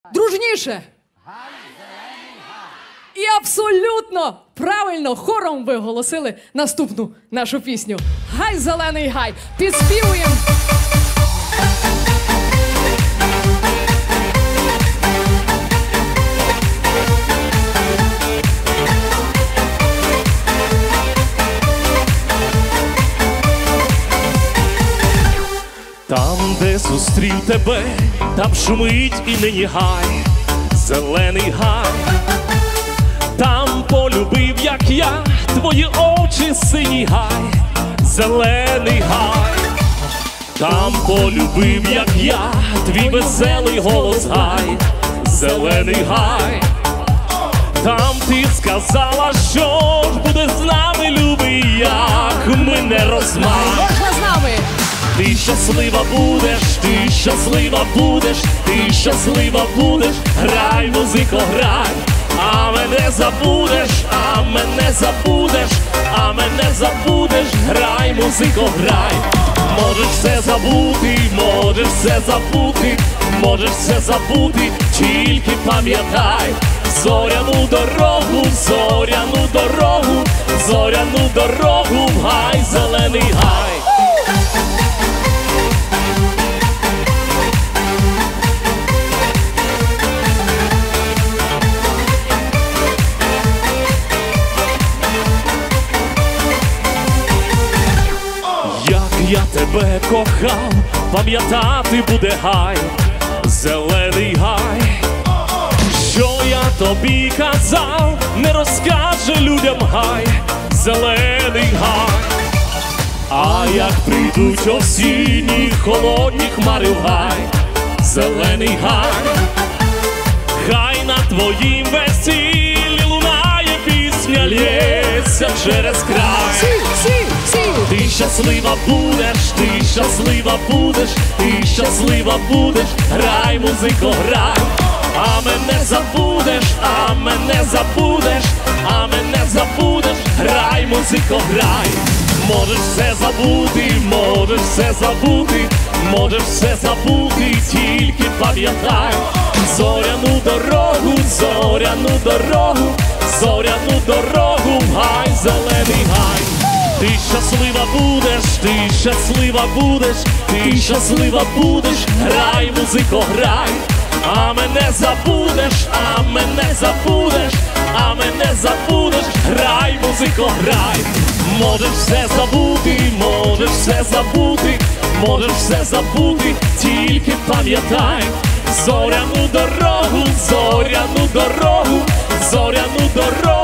Дружніше. І абсолютно правильно хором ви оголосили наступну нашу пісню. Гай, зелений гай. Підспівуємо. Там, де зустрів тебе, там шумить і нині гай, зелений гай. Там полюбив, як я, твої очі синій гай, зелений гай. Там полюбив, як я, твій веселий голос гай, зелений гай. Там ти сказала, що ж буде з нами, любий, як мене розмай. Можна з нами? Ти щаслива будеш, ти щаслива будеш, ти щаслива будеш, грай, музико, грай, а мене забудеш, а мене забудеш, а мене забудеш, грай, музико, грай. Можеш все забути, можеш все забути, можеш все забути, тільки пам'ятай зоряну дорогу, зоряну дорогу, зоряну дорогу, в гай, зелений гай. Я тебе кохав, пам'ятати буде гай, зелений гай. Що я тобі казав, не розкаже людям гай, зелений гай. А як прийдуть осінні холодні хмари в гай, зелений гай. Хай на твоїм весіллі лунає пісня, лється через край. Ти щаслива будеш, ти щаслива будеш, ти щаслива будеш, грай, музико, грай, а мене забудеш, а мене забудеш, а мене забудеш, грай, музико, грай. Можеш все забути, можеш все забути, можеш все забути, тільки пам'ятай зоряну дорогу, зоряну дорогу, зоряну дорогу, в гай, зелений гай. Ти щаслива будеш, ти щаслива будеш, ти щаслива будеш, грай, музико, грай, а мене забудеш, а мене забудеш, а мене забудеш, грай, музико, грай. Можеш все забути, можеш все забути, можеш все забути, тільки пам'ятай зоряну дорогу, зоряну дорогу, зоряну дорогу.